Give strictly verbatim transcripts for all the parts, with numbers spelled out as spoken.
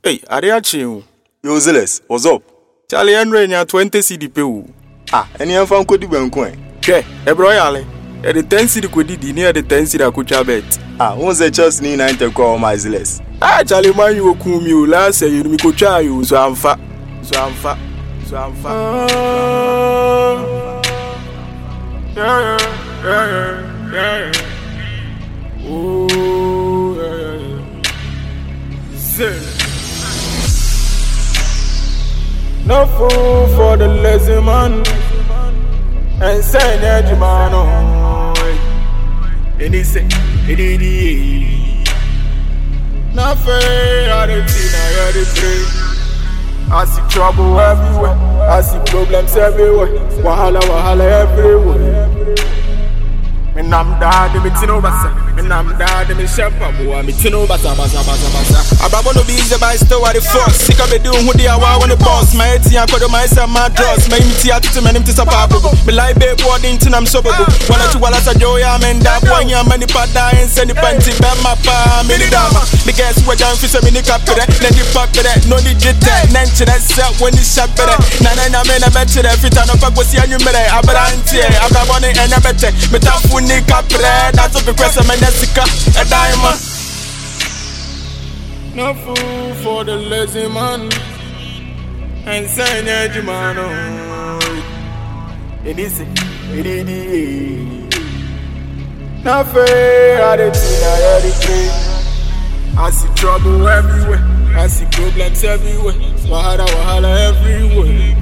Hey, Ariachi. Yo, Zealous, what's up? Charlie Henry nya twenty C D P U. Ah, any of them could be one coin. Okay, a broyale. At the ten C D could be near the ten C D Akucha bet. Ah, who's a just need nine to call my Zealous? Ah, Charlie, man, you come you last say you could try you, so I'm fat. So I'm fat. So I'm fat. Yeah, yeah, yeah, yeah. Oh, yeah, yeah. Zealous. No fool for the lazy man, and say that man on. And he say, it is not fair. I don't see now, I don't pray. I see trouble everywhere, I see problems everywhere, wahala, wahala everywhere. Me nam da de me tino basa, me nam da de me shepa boy, me tino basa basa basa basa. Ababo no be easy but still what the force. Sick of me doing who they are when the boss. My eighty and call myself my drugs. My imiti at to me name to support. Me like babe boarding till I'm sober. Wanna to wala sa joy I'm in that one ya many pada and send the panty back my pa me the dama. The guys who down for some mini cap for that. Let the pop for that. No digit that. Nanchi that set when the shop for that. Na na na me na bet that fit on up go see a new me. Abaranti, ababone and a better. Me tafu ni capre, that's what the question my Jessica, a diamond. No fool for the lazy man, and say that you man. It is it is not fair. I didn't see that I see trouble everywhere, I see problems everywhere, wahala wahala everywhere.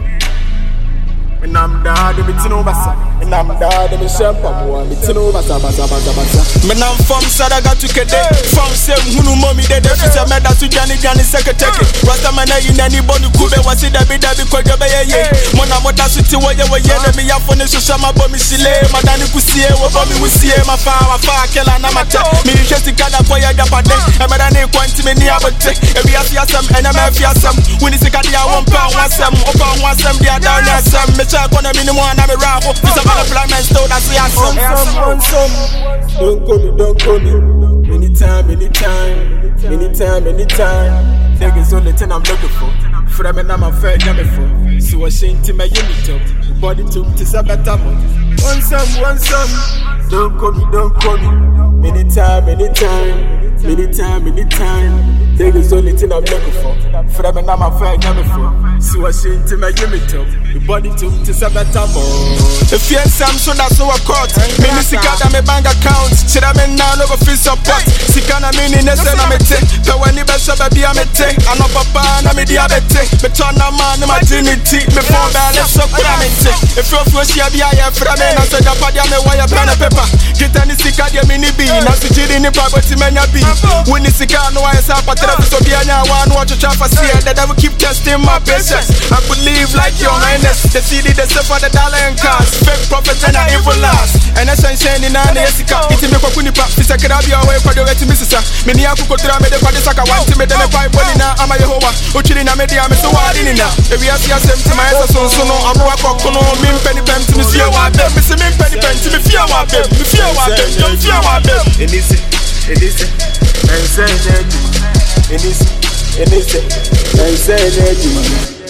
And I'm da de me tino basa, and I'm da de me shepa boy, me tino basa basa basa basa. Me nam from Sadaga to Kede, from same hunu mommy de de fisa me da to Johnny Johnny secretary. Rasta man in anybody kube wasi da bi da bi kwa jobe ye ye. Mona mota suti wo ye wo ye de me ya phone so shama bo mi sile, madani kusie wo bo mi wusie ma fa wa fa kela na mata. Me just kana for ya da pade, e madani kwanti me ni abote. E bi afi asem, e na me afi asem. Wini sika dia one pound one sem, opa one sem dia down na sem. Check on the minimum and I'm a raffle. It's a development store that's the answer. On some, don't call me, don't call me. Anytime, anytime, anytime, anytime. Niggas only thing I'm looking for. From and I'm a fair number for. So I sing to my unit up. Body to to Sabatamo. One some, one some. Don't call me, don't call me. Anytime, anytime, anytime, anytime. Niggas only thing I'm looking for. From and I'm a fair number for. So I sing to my unit up. Body to to Sabatamo. If you're Sam, so that's so I caught. Me Sika da me bank account. Chira me now no go feel support. Sika na me ni nese na me te. Pe wani be so baby a me te. Ano papa na me diabete. Me turn na man na my dignity. Me phone balance so kura me te. If you feel she be a ya fra me na so da pa dia me wire pen and paper. Get any Sika dia me ni bi. Na so jiri ni pa but me nya bi. When the Sika no I say patra so be anya one watch cha fa see that I will keep testing my patience. I believe like your highness. The C D the for the dollar and cars. Fake prophets and I evil last. And I say shine in an Jessica. It's me kwa kunipa. Fisa kira bi away kwa do eti misisa. Me ni aku kotra me de kwa de saka want me de me kwa body na ama Yehovah. Uchili na me dia me so wadi ni na. E wi asia sem ti my esa so so no abwa kokono mi mpeni pem ti me fia wa be. Me se me mpeni pem ti me fia wa be. Me fia wa be. Me fia wa be. Enisi. Enisi. And say that. Enisi. Enisi. And say that.